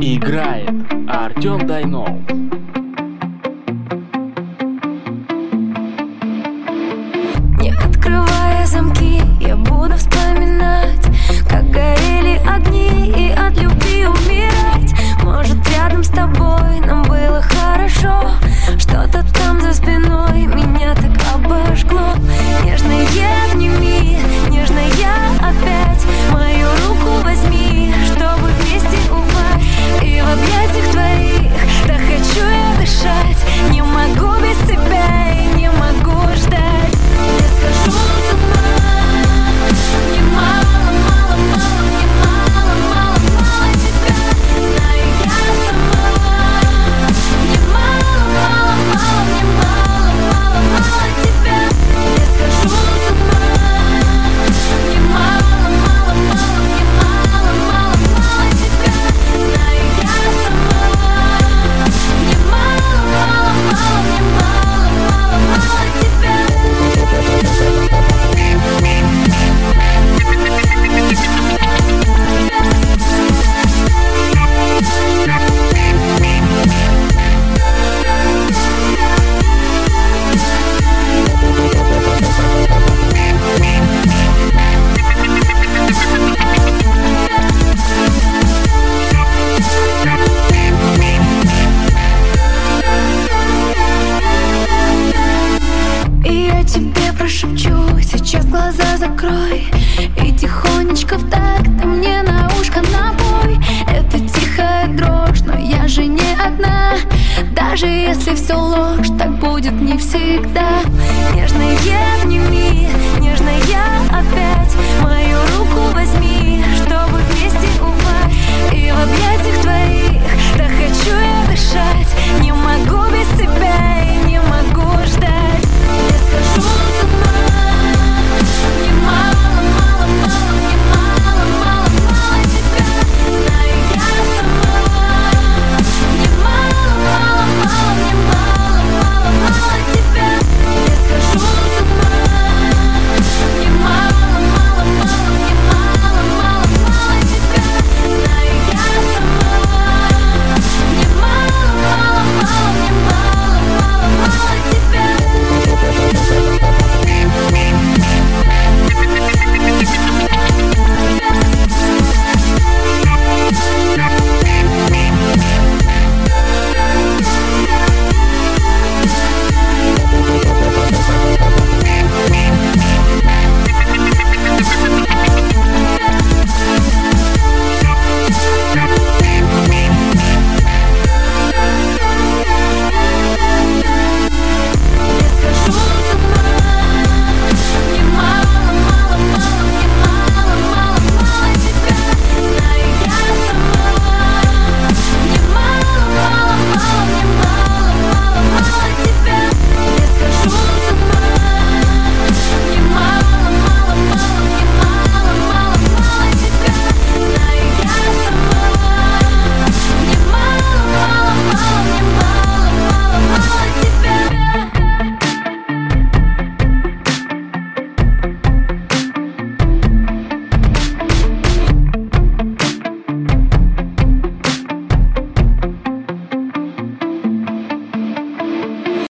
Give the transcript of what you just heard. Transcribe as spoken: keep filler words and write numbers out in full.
Играет Артем Дайнов. Не открывая замки, я буду вспоминать, как горели огни, и от любви умирать. Может, рядом с тобой нам было хорошо, что-то там за спиной меня так обожгло. Нежно я обними, нежно я опять, мою руку возьми, чтобы вместе упасть. И в объятиях твоих так хочу я дышать. Не могу без тебя и не могу ждать. Я схожу с ума. Мне мало, мало, мало, мне мало, мало, мало тебя. Знаю я сама. Мне мало, мало, мало, мне мало, мало, мало тебя. Я схожу с ума. Мне мало, мало, мало, мне мало, мало, мало тебя. Знаю я сама. Мне мало, мало, мало, мне мало, мало, мало тебя. И я тебе прошепчу, сейчас глаза закрой, и тихонечко в такт ты мне на ушко напой. Это тихая дрожь, но я же не одна. Даже если все ложь, так будет не всегда. Нежно я